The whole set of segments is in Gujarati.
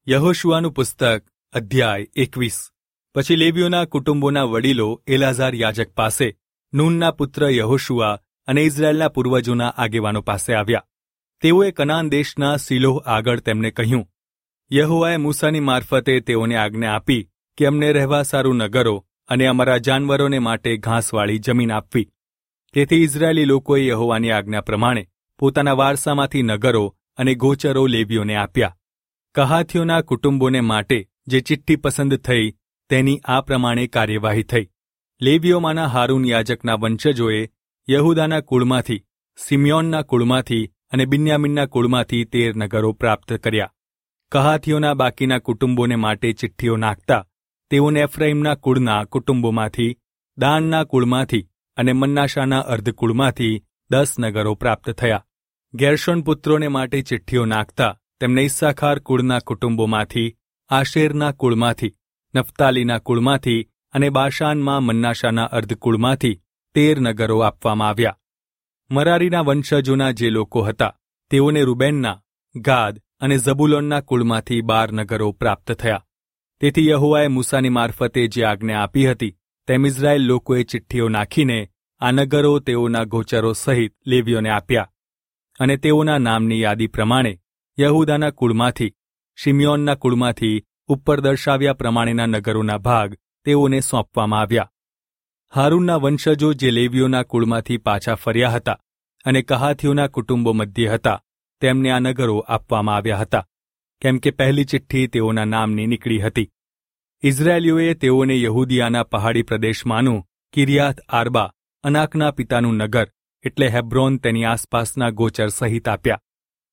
યહોશુઆનું પુસ્તક અધ્યાય 21। પછી લેવીઓના કુટુંબોના વડીલો એલાઝાર યાજક પાસે, નૂનના પુત્ર યહોશુઆ અને ઇઝરાયેલના પૂર્વજોના આગેવાનો પાસે આવ્યા. તેઓએ કનાન દેશના શિલોહ આગળ તેમને કહ્યું, યહોવાએ મૂસાની મારફતે તેઓને આજ્ઞા આપી કે અમને રહેવા સારું નગરો અને અમારા જાનવરોને માટે ઘાસવાળી જમીન આપવી. તેથી ઇઝરાયેલી લોકોએ યહોવાની આજ્ઞા પ્રમાણે પોતાના વારસામાંથી નગરો અને ગોચરો લેવીઓને આપ્યા. કહાથીઓના કુટુંબોને માટે જે ચિઠ્ઠી પસંદ થઈ તેની આ પ્રમાણે કાર્યવાહી થઈ. લેવીઓમાંના હારૂન યાજકના વંશજોએ યહૂદાના કુળમાંથી, સિમ્યોનના કુળમાંથી અને બિન્યામીનના કુળમાંથી 13 નગરો પ્રાપ્ત કર્યા. કહાથીઓના બાકીના કુટુંબોને માટે ચિઠ્ઠીઓ નાખતા તેઓને એફ્રાઈમના કુળના કુટુંબોમાંથી, દાનના કુળમાંથી અને મન્નાશાના અર્ધકુળમાંથી 10 નગરો પ્રાપ્ત થયા. ગેર્શોન પુત્રોને માટે ચિઠ્ઠીઓ નાખતા તેમને ઇસ્સાખાર કુળના કુટુંબોમાંથી, આશેરના કુળમાંથી, નફતાલીના કુળમાંથી અને બાશાનમાં મન્નાશાના અર્ધકુળમાંથી 13 નગરો આપવામાં આવ્યા. મરારીના વંશજોના જે લોકો હતા તેઓને રૂબેનના, ગાદ અને ઝબુલોનના કુળમાંથી 12 નગરો પ્રાપ્ત થયા. તેથી યહોવાએ મૂસાની મારફતે જે આજ્ઞા આપી હતી તેમ ઇઝરાયેલ લોકોએ ચિઠ્ઠીઓ નાખીને આ નગરો તેઓના ગોચરો સહિત લેવીઓને આપ્યા. અને તેઓના નામની યાદી પ્રમાણે યહૂદાના કુળમાંથી, શિમ્યોનના કુળમાંથી ઉપર દર્શાવ્યા પ્રમાણેના નગરોના ભાગ તેઓને સોંપવામાં આવ્યા. હારૂનના વંશજો જે લેવીઓના કુળમાંથી પાછા ફર્યા હતા અને કહાથીઓના કુટુંબો મધ્યે હતા તેમને આ નગરો આપવામાં આવ્યા હતા, કેમ કે પહેલી ચિઠ્ઠી તેઓના નામની નીકળી હતી. ઇઝરાયેલીઓએ તેઓને યહૂદિયાના પહાડી પ્રદેશમાંનું કિર્યાથ આર્બા, અનાકના પિતાનું નગર એટલે હેબ્રોન, તેની આસપાસના ગોચર સહિત આપ્યા.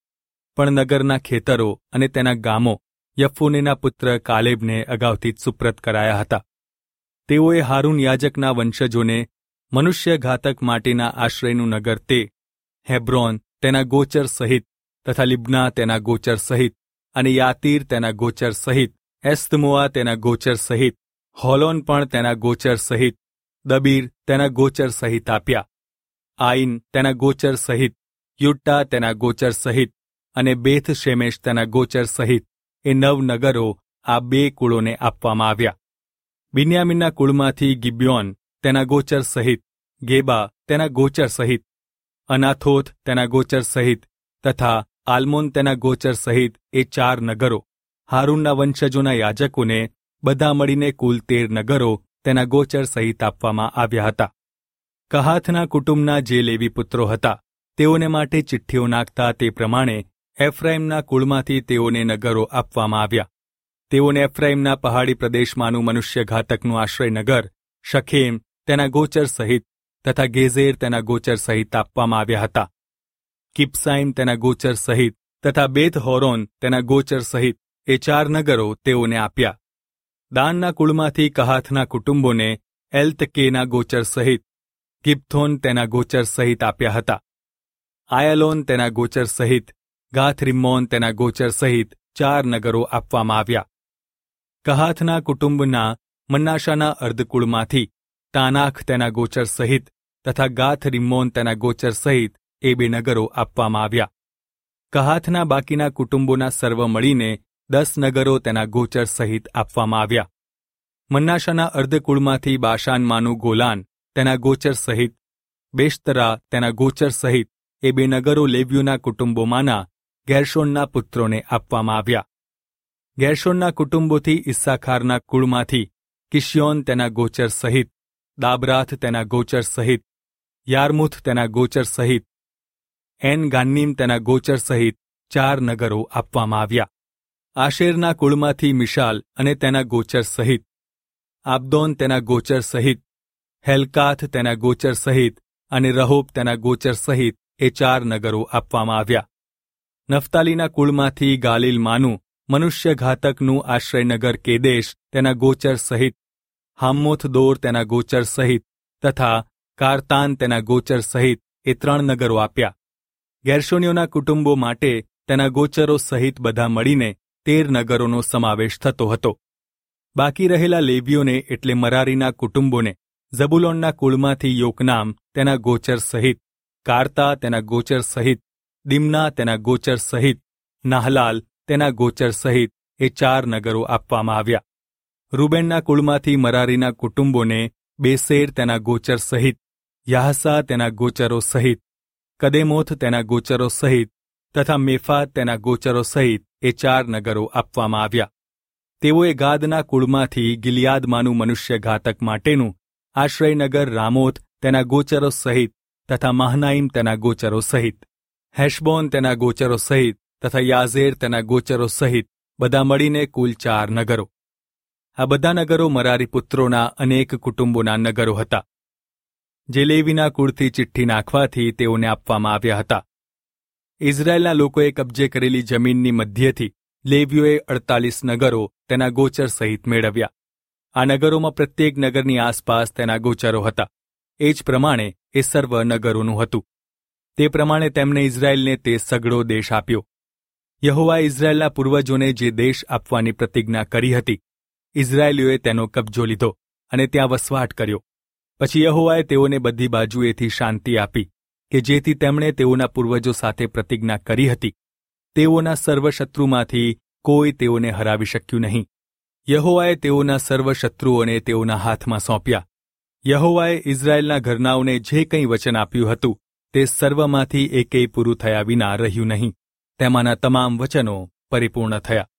પણ નગરના ખેતરો અને તેના ગામો યફુનેના પુત્ર કાલેબને અગાઉથી જ સુપ્રત કરાયા હતા. તેઓએ હારૂન યાજકના વંશજોને મનુષ્યઘાતક માટેના આશ્રયનું નગર તે, હેબ્રોન તેના ગોચર સહિત તથા લિબ્ના તેના ગોચર સહિત અને યાતીર તેના ગોચર સહિત, એસ્તમોઆ તેના ગોચર સહિત, હોલોન પણ તેના ગોચર સહિત, દબીર તેના ગોચર સહિત આપ્યા. આઈન તેના ગોચર સહિત, યુટ્ટા તેના ગોચર સહિત અને બેથ શેમેશ તેના ગોચર સહિત એ 9 નગરો આ 2 કુળોને આપવામાં આવ્યા. બિન્યામીનના કુળમાંથી ગિબ્યોન તેના ગોચર સહિત, ગેબા તેના ગોચર સહિત, અનાથોથ તેના ગોચર સહિત તથા આલ્મોન તેના ગોચર સહિત એ 4 નગરો હારૂનના વંશજોના યાજકોને બધા મળીને કુલ 13 નગરો તેના ગોચર સહિત આપવામાં આવ્યા હતા. કહાથના કુટુંબના જે લેવી પુત્રો હતા તેઓને માટે ચિઠ્ઠીઓ નાખતા તે પ્રમાણે એફ્રાઈમના કુળમાંથી તેઓને નગરો આપવામાં આવ્યા. તેઓને એફ્રાઈમના પહાડી પ્રદેશમાંનું મનુષ્યઘાતકનું આશ્રયનગર શખેમ તેના ગોચર સહિત તથા ગેઝેર તેના ગોચર સહિત આપવામાં આવ્યા હતા. કિપ્સાઈમ તેના ગોચર સહિત તથા બેથ હોરોન તેના ગોચર સહિત એ 4 નગરો તેઓને આપ્યા. દાનના કુળમાંથી કહાથના કુટુંબોને એલ્તકેના ગોચર સહિત, ગિબ્થોન તેના ગોચર સહિત આપ્યા હતા. આયલોન તેના ગોચર સહિત, ગાથરિમ્મોન તેના ગોચર સહિત 4 નગરો આપવામાં આવ્યા. કહાથના કુટુંબના મન્નાશાના અર્ધકુળમાંથી તાનાખ તેના ગોચર સહિત તથા ગાથરિમ્મોન તેના ગોચર સહિત એ 2 નગરો આપવામાં આવ્યા. કહાથના બાકીના કુટુંબોના સર્વ મળીને 10 નગરો તેના ગોચર સહિત આપવામાં આવ્યા. મન્નાશાના અર્ધકુળમાંથી બાશાનમાંનું ગોલાન તેના ગોચર સહિત, બેશતરા તેના ગોચર સહિત એ 2 નગરો લેવીઓના કુટુંબોમાંના ગેર્શોનના પુત્રોને આપવામાં આવ્યા. ગેર્શોનના કુટુંબોથી ઇસ્સાખારના કુળમાંથી કિશ્યોન તેના ગોચર સહિત, દાબરાથ તેના ગોચર સહિત, યારમુથ તેના ગોચર સહિત, એન ગાન્નીમ તેના ગોચર સહિત 4 નગરો આપવામાં આવ્યા. આશેરના કુળમાંથી મિશાલ અને તેના ગોચર સહિત, આબદોન તેના ગોચર સહિત, હેલકાથ તેના ગોચર સહિત અને રહોબ તેના ગોચર સહિત એ 4 નગરો આપવામાં આવ્યા. નફતાલીના કુળમાંથી ગાલિલમાંનું મનુષ્યઘાતકનું આશ્રયનગર કેદેશ તેના ગોચર સહિત, હામ્મોથ દોર તેના ગોચર સહિત તથા કાર્તાન તેના ગોચર સહિત એ 3 નગરો આપ્યા. ગેર્શોનીઓના કુટુંબો માટે તેના ગોચરો સહિત બધા મળીને 13 નગરોનો સમાવેશ થતો હતો. બાકી રહેલા લેવીઓને એટલે મરારીના કુટુંબોને ઝબુલોનના કુળમાંથી યોકનામ તેના ગોચર સહિત, કાર્તા તેના ગોચર સહિત, દિમ્ના તેના ગોચર સહિત, નાહલાલ તેના ગોચર સહિત એ 4 નગરો આપવામાં આવ્યા. રૂબેનના કુળમાંથી મરારીના કુટુંબોને બેસેર તેના ગોચર સહિત, યાહસા તેના ગોચરો સહિત, કદેમોથ તેના ગોચરો સહિત તથા મેફાત તેના ગોચરો સહિત એ 4 નગરો આપવામાં આવ્યા. તેઓએ ગાદના કુળમાંથી ગિલિયાદમાંનું મનુષ્યઘાતક માટેનું આશ્રયનગર રામોથ તેના ગોચરો સહિત તથા મહાનાઈમ તેના ગોચરો સહિત, હેશબોન તેના ગોચરો સહિત તથા યાઝેર તેના ગોચરો સહિત બધા મળીને કુલ 4 નગરો. આ બધા નગરો મરારી પુત્રોના અનેક કુટુંબોના નગરો હતા, જે લેવીના કુળથી ચિઠ્ઠી નાખવાથી તેઓને આપવામાં આવ્યા હતા. ઇઝરાયેલના લોકોએ કબજે કરેલી જમીનની મધ્યથી લેવીઓએ 48 નગરો તેના ગોચર સહિત મેળવ્યા. આ નગરોમાં પ્રત્યેક નગરની આસપાસ તેના ગોચરો હતા. એ જ પ્રમાણે એ સર્વ નગરોનું હતું. તે પ્રમાણે તેમણે ઇઝરાયેલને તે સઘળો દેશ આપ્યો. યહોવાએ ઇઝરાયેલના પૂર્વજોને જે દેશ આપવાની પ્રતિજ્ઞા કરી હતી, ઇઝરાયેલીઓએ તેનો કબજો લીધો અને ત્યાં વસવાટ કર્યો. પછી યહોવાએ તેઓને બધી બાજુએથી શાંતિ આપી, કે જેથી તેમણે તેઓના પૂર્વજો સાથે પ્રતિજ્ઞા કરી હતી, તેઓના સર્વ શત્રુમાંથી કોઈ તેઓને હરાવી શક્યું નહીં. યહોવાએ તેઓના સર્વ શત્રુઓને તેઓના હાથમાં સોંપ્યા. યહોવાએ ઇઝરાયેલના ઘરનાઓને જે કંઈ વચન આપ્યું હતું, તે સર્વમાંથી એકેય પૂરું થયા વિના રહ્યું નહીં. તેમાંના તમામ વચનો પરિપૂર્ણ થયા.